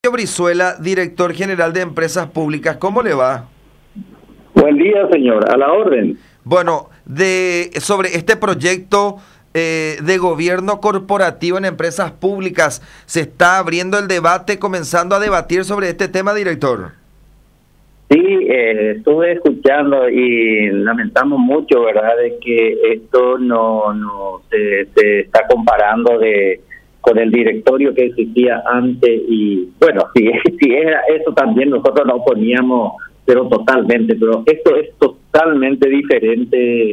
Brizuela, director general de Empresas Públicas, ¿cómo le va? Buen día, señor, a la orden. Bueno, sobre este proyecto de gobierno corporativo en empresas públicas, ¿se está abriendo el debate, comenzando a debatir sobre este tema, director? Sí, estuve escuchando y lamentamos mucho, ¿verdad?, de que esto no se está comparando con el directorio que existía antes. Y bueno, si era eso también nosotros nos oponíamos, pero totalmente, pero esto es totalmente diferente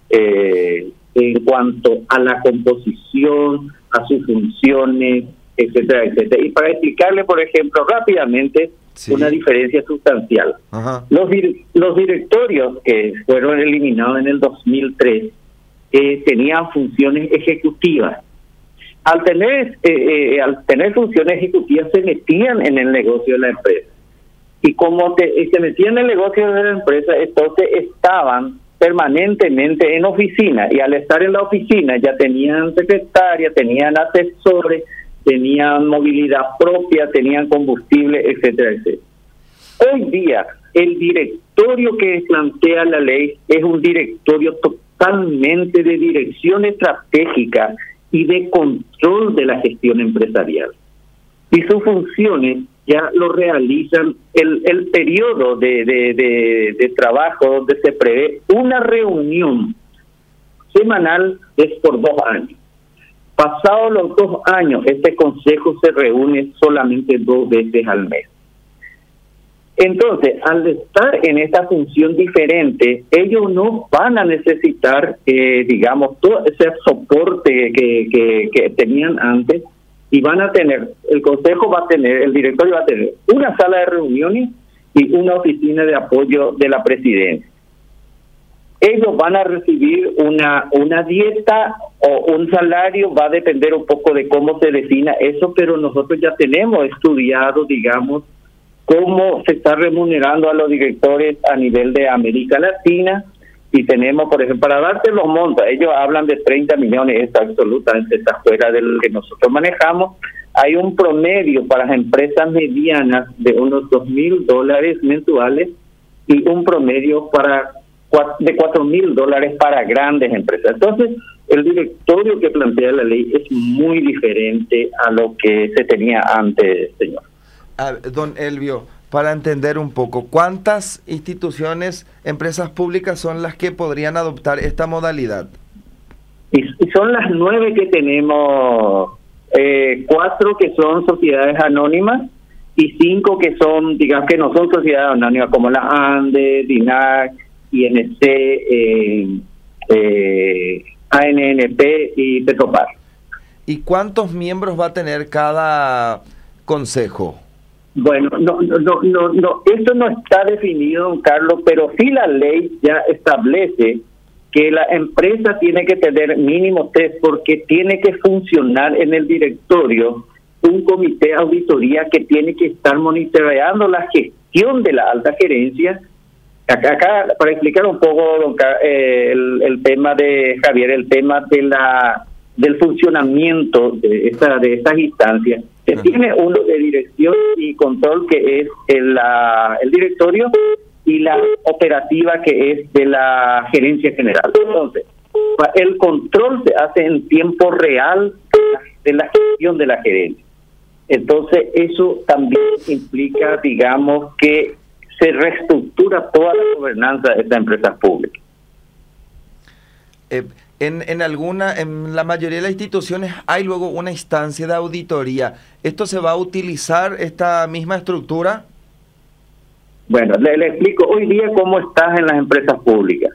en cuanto a la composición, a sus funciones, etcétera, etcétera. Y para explicarle, por ejemplo, rápidamente, sí, una diferencia sustancial. Ajá. Los directorios que fueron eliminados en el 2003 tenían funciones ejecutivas. Al tener funciones ejecutivas se metían en el negocio de la empresa. Y como se metían en el negocio de la empresa, entonces estaban permanentemente en oficina. Y al estar en la oficina ya tenían secretaria, tenían asesores, tenían movilidad propia, tenían combustible, etcétera, etcétera. Hoy día, el directorio que plantea la ley es un directorio totalmente de dirección estratégica y de control de la gestión empresarial. Y sus funciones ya lo realizan el periodo de trabajo donde se prevé una reunión semanal es por 2 años. Pasados los 2 años, este consejo se reúne solamente 2 veces al mes. Entonces, al estar en esta función diferente, ellos no van a necesitar, digamos, todo ese soporte que tenían antes, y van a tener, el consejo va a tener, el directorio va a tener una sala de reuniones y una oficina de apoyo de la presidencia. Ellos van a recibir una dieta o un salario, va a depender un poco de cómo se defina eso, pero nosotros ya tenemos estudiado, digamos, cómo se está remunerando a los directores a nivel de América Latina, y tenemos, por ejemplo, para darte los montos, ellos hablan de 30 millones, esto absolutamente está fuera de lo que nosotros manejamos. Hay un promedio para las empresas medianas de unos $2,000 mensuales y un promedio de $4,000 para grandes empresas. Entonces, el directorio que plantea la ley es muy diferente a lo que se tenía antes, señor. Don Elvio, para entender un poco, ¿cuántas instituciones, empresas públicas son las que podrían adoptar esta modalidad? Y son las 9 que tenemos, 4 que son sociedades anónimas y 5 que son, digamos, que no son sociedades anónimas, como la ANDE, DINAC, INC, ANNP y Petropar. ¿Y cuántos miembros va a tener cada consejo? Bueno, no, esto no está definido, don Carlos, pero sí la ley ya establece que la empresa tiene que tener mínimo 3, porque tiene que funcionar en el directorio un comité de auditoría que tiene que estar monitoreando la gestión de la alta gerencia. Acá para explicar un poco, el tema de Javier, el tema del funcionamiento de estas instancias. Se tiene uno de dirección y control, que es el directorio, y la operativa, que es de la gerencia general. Entonces, el control se hace en tiempo real de la gestión de la gerencia. Entonces, eso también implica, digamos, que se reestructura toda la gobernanza de estas empresas públicas. En la mayoría de las instituciones hay luego una instancia de auditoría. ¿Esto se va a utilizar, esta misma estructura? Bueno, le explico hoy día cómo está en las empresas públicas.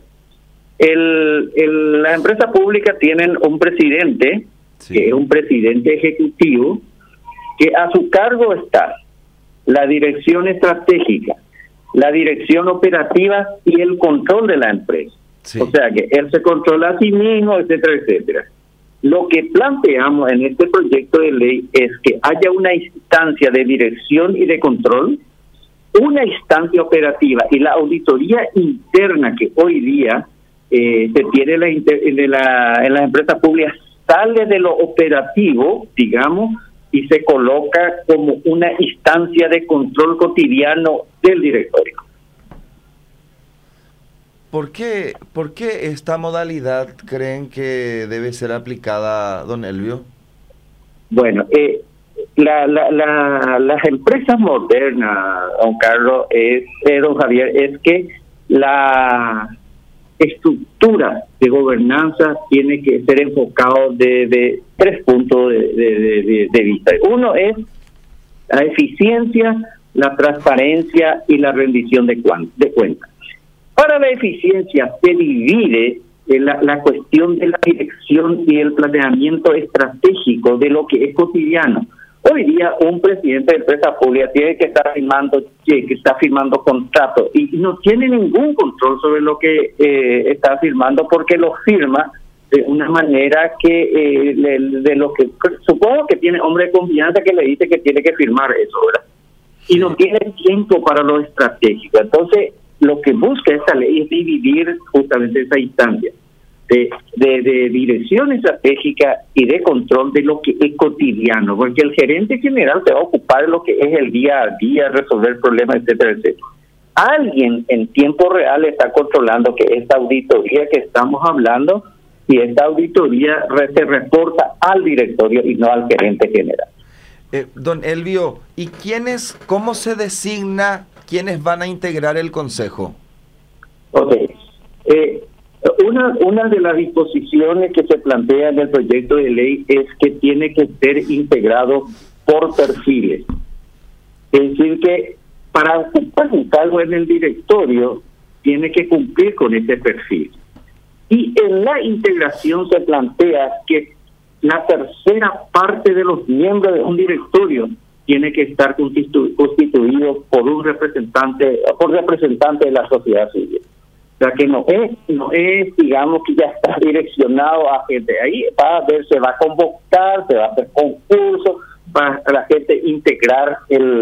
Las empresas públicas tienen un presidente, sí, que es un presidente ejecutivo, que a su cargo está la dirección estratégica, la dirección operativa y el control de la empresa. Sí. O sea que él se controla a sí mismo, etcétera, etcétera. Lo que planteamos en este proyecto de ley es que haya una instancia de dirección y de control, una instancia operativa, y la auditoría interna que hoy día se tiene en las empresas públicas sale de lo operativo, digamos, y se coloca como una instancia de control cotidiano del directorio. ¿Por qué esta modalidad creen que debe ser aplicada, don Elvio? Bueno, las empresas modernas, don Carlos, don Javier, es que la estructura de gobernanza tiene que ser enfocado de 3 puntos de vista. Uno es la eficiencia, la transparencia y la rendición de cuentas. Para la eficiencia se divide la cuestión de la dirección y el planeamiento estratégico de lo que es cotidiano. Hoy día un presidente de empresa pública tiene que estar firmando cheques, está firmando contratos y no tiene ningún control sobre lo que está firmando, porque lo firma de una manera que de lo que supongo que tiene hombre de confianza que le dice que tiene que firmar eso, ¿verdad? Y no tiene tiempo para lo estratégico. Entonces, lo que busca esta ley es dividir justamente esa instancia de dirección estratégica y de control de lo que es cotidiano, porque el gerente general se va a ocupar de lo que es el día a día, resolver problemas, etcétera, etcétera. Alguien en tiempo real está controlando que esta auditoría que estamos hablando, y esta auditoría se reporta al directorio y no al gerente general. Don Elvio, ¿y cómo se designa quiénes van a integrar el consejo? Ok. Una de las disposiciones que se plantea en el proyecto de ley es que tiene que ser integrado por perfiles. Es decir, que para ocupar un cargo en el directorio tiene que cumplir con ese perfil. Y en la integración se plantea que la tercera parte de los miembros de un directorio tiene que estar constituido por un representante de la sociedad civil. O sea, que no es, digamos, que ya está direccionado a gente. Ahí se va a convocar, se va a hacer concursos para la gente integrar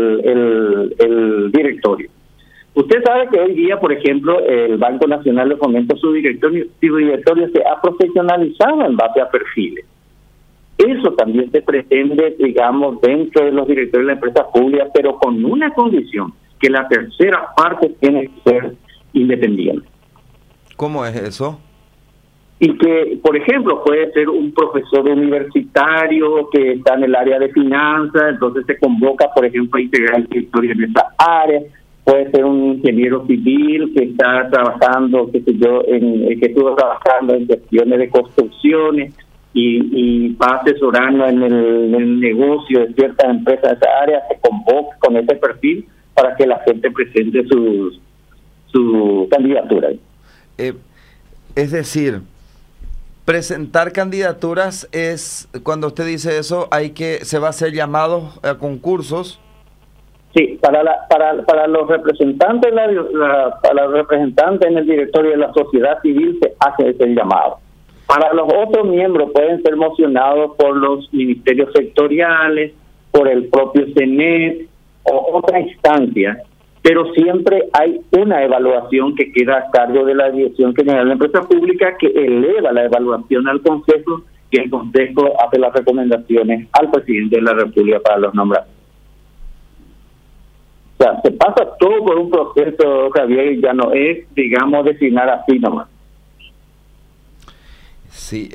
el directorio. Usted sabe que hoy día, por ejemplo, el Banco Nacional de Fomento, su directorio se ha profesionalizado en base a perfiles. Eso también se pretende, digamos, dentro de los directorios de la empresa pública, pero con una condición, que la tercera parte tiene que ser independiente. ¿Cómo es eso? Y que, por ejemplo, puede ser un profesor universitario que está en el área de finanzas, entonces se convoca, por ejemplo, a integrar el directorio en esa área. Puede ser un ingeniero civil que está trabajando, que estuvo trabajando en cuestiones de construcciones y va asesorando en el negocio de ciertas empresas de esa área, se convoca con ese perfil para que la gente presente su candidatura. Es decir, presentar candidaturas es, cuando usted dice eso, se va a hacer llamados a concursos. Sí, para los representantes para los representantes en el directorio de la sociedad civil se hace ese llamado. Para los otros miembros pueden ser mocionados por los ministerios sectoriales, por el propio CENET o otra instancia, pero siempre hay una evaluación que queda a cargo de la Dirección General de la Empresa Pública, que eleva la evaluación al Consejo, y el Consejo hace las recomendaciones al presidente de la República para los nombramientos. O sea, se pasa todo por un proceso, Javier, y ya no es, digamos, designar así nomás. Sí,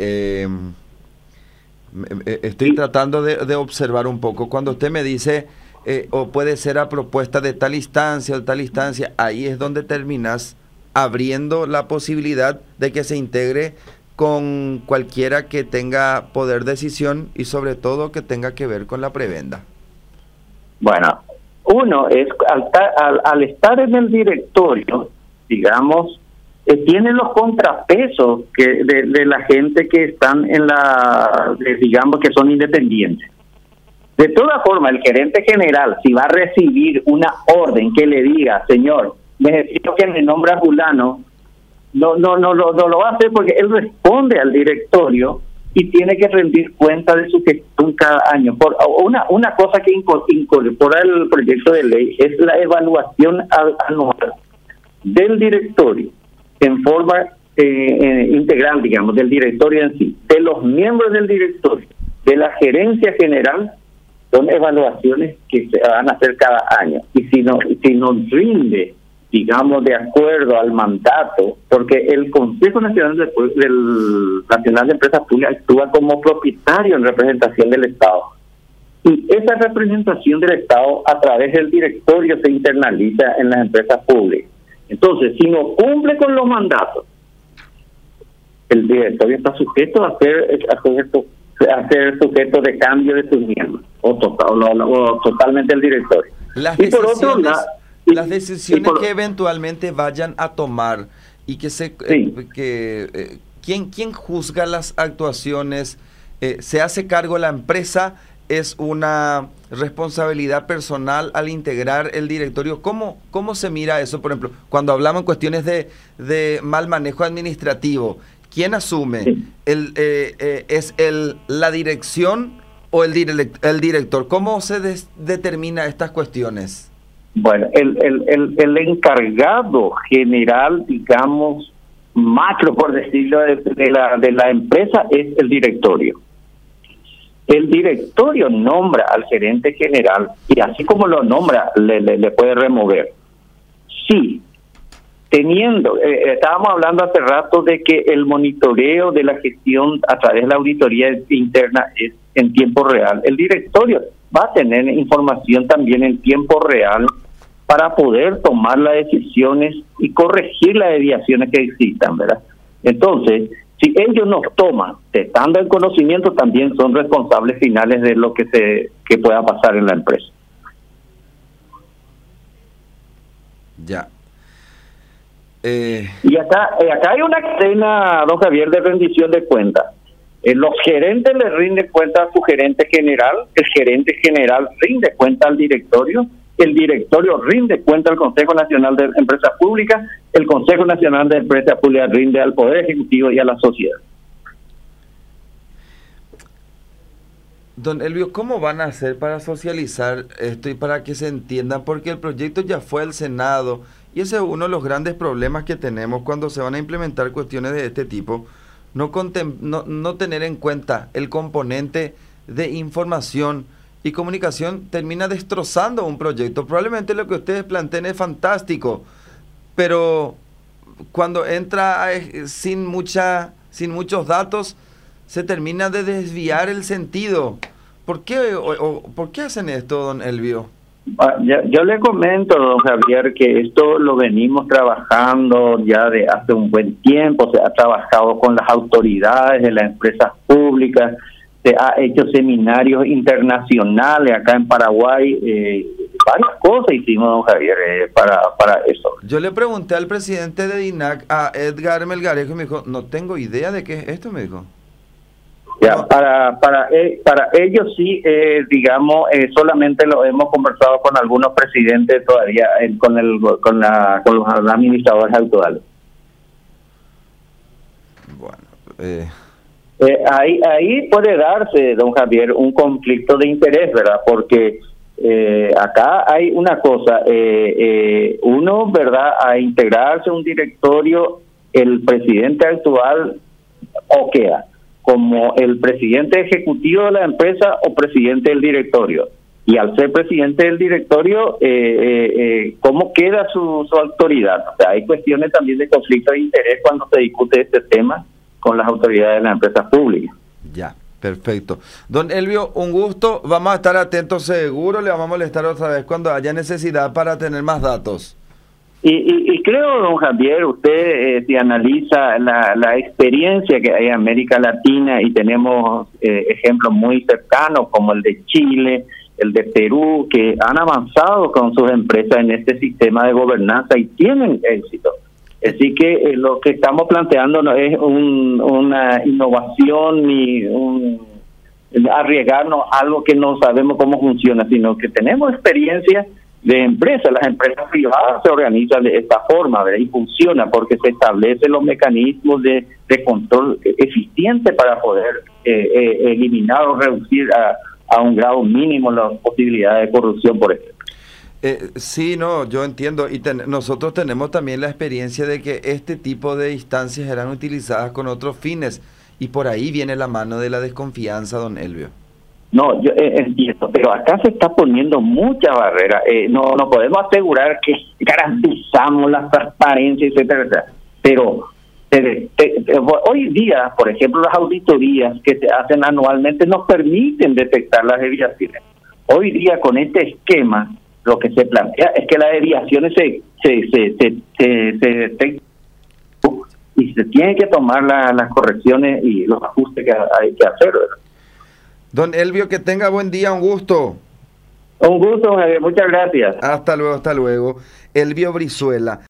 estoy tratando de observar un poco. Cuando usted me dice, o puede ser a propuesta de tal instancia o tal instancia, ahí es donde terminas abriendo la posibilidad de que se integre con cualquiera que tenga poder de decisión y sobre todo que tenga que ver con la prebenda. Bueno, uno es, al estar en el directorio, digamos, tiene los contrapesos de la gente que están digamos, que son independientes. De todas formas, el gerente general, si va a recibir una orden que le diga, señor, necesito que me nombre a fulano, no lo va a hacer, porque él responde al directorio y tiene que rendir cuenta de su gestión cada año. Una cosa que incorpora el proyecto de ley es la evaluación anual del directorio en forma integral, digamos, del directorio en sí, de los miembros del directorio, de la gerencia general son evaluaciones que se van a hacer cada año. Y si nos rinde, digamos, de acuerdo al mandato, porque el Consejo Nacional Nacional de Empresas Públicas actúa como propietario en representación del Estado. Y esa representación del Estado a través del directorio se internaliza en las empresas públicas. Entonces, si no cumple con los mandatos, el directorio está sujeto a ser sujeto de cambio de sus miembros, o totalmente el directorio. Y por otro lado, las decisiones que eventualmente vayan a tomar y ¿quién juzga las actuaciones? ¿Se hace cargo la empresa? ¿Es una responsabilidad personal al integrar el directorio? ¿Cómo se mira eso? Por ejemplo, cuando hablamos en cuestiones de mal manejo administrativo, ¿quién asume? Sí. ¿Es la dirección o el director? ¿Cómo se determina estas cuestiones? Bueno, el encargado general, digamos, macro, por decirlo, de la empresa es el directorio. El directorio nombra al gerente general y así como lo nombra, le puede remover. Sí, estábamos hablando hace rato de que el monitoreo de la gestión a través de la auditoría interna es en tiempo real. El directorio va a tener información también en tiempo real para poder tomar las decisiones y corregir las desviaciones que existan, ¿verdad? Entonces, si ellos nos toman, estando en conocimiento, también son responsables finales de lo que pueda pasar en la empresa. Ya. Y acá hay una cadena, don Javier, de rendición de cuentas. Los gerentes le rinden cuenta a su gerente general, el gerente general rinde cuenta al directorio, el directorio rinde cuenta al Consejo Nacional de Empresas Públicas, el Consejo Nacional de Empresas Públicas rinde al Poder Ejecutivo y a la sociedad. Don Elvio, ¿cómo van a hacer para socializar esto y para que se entiendan? Porque el proyecto ya fue al Senado y ese es uno de los grandes problemas que tenemos cuando se van a implementar cuestiones de este tipo. No tener en cuenta el componente de información y comunicación termina destrozando un proyecto. Probablemente lo que ustedes planteen es fantástico, pero cuando entra sin muchos datos, se termina de desviar el sentido. ¿Por qué hacen esto, don Elvio? Yo le comento, don Javier, que esto lo venimos trabajando ya de hace un buen tiempo. Se ha trabajado con las autoridades de las empresas públicas, se ha hecho seminarios internacionales acá en Paraguay, varias cosas hicimos, don Javier, para eso. Yo le pregunté al presidente de DINAC, a Edgar Melgarejo, y me dijo, no tengo idea de qué es esto, me dijo. Ya, para ellos sí, digamos, solamente lo hemos conversado con algunos presidentes todavía, con los administradores actuales. Bueno, ahí puede darse, don Javier, un conflicto de interés, ¿verdad? Porque acá hay una cosa, uno, ¿verdad? A integrarse a un directorio, el presidente actual o queda como el presidente ejecutivo de la empresa o presidente del directorio. Y al ser presidente del directorio, ¿cómo queda su autoridad? O sea, hay cuestiones también de conflicto de interés cuando se discute este tema con las autoridades de las empresas públicas. Ya, perfecto. Don Elvio, un gusto. Vamos a estar atentos seguro. Le vamos a molestar otra vez cuando haya necesidad para tener más datos. Y creo, don Javier, usted si analiza la experiencia que hay en América Latina y tenemos ejemplos muy cercanos como el de Chile, el de Perú, que han avanzado con sus empresas en este sistema de gobernanza y tienen éxito. Así que lo que estamos planteando no es una innovación ni arriesgarnos a algo que no sabemos cómo funciona, sino que tenemos experiencia de empresas. Las empresas privadas se organizan de esta forma, ¿verdad? Y funciona porque se establecen los mecanismos de control eficiente para poder eliminar o reducir a un grado mínimo las posibilidades de corrupción, por ejemplo. Sí, no, yo entiendo, y nosotros tenemos también la experiencia de que este tipo de instancias eran utilizadas con otros fines, y por ahí viene la mano de la desconfianza, don Elvio. No, yo entiendo, pero acá se está poniendo mucha barrera. No podemos asegurar que garantizamos la transparencia, etcétera, etcétera. Pero hoy día, por ejemplo, las auditorías que se hacen anualmente nos permiten detectar las desviaciones. Hoy día, con este esquema, lo que se plantea es que las desviaciones se detectan y se tienen que tomar las correcciones y los ajustes que hay que hacer, ¿verdad? Don Elvio, que tenga buen día, un gusto. Un gusto, muchas gracias. Hasta luego, hasta luego. Elvio Brizuela.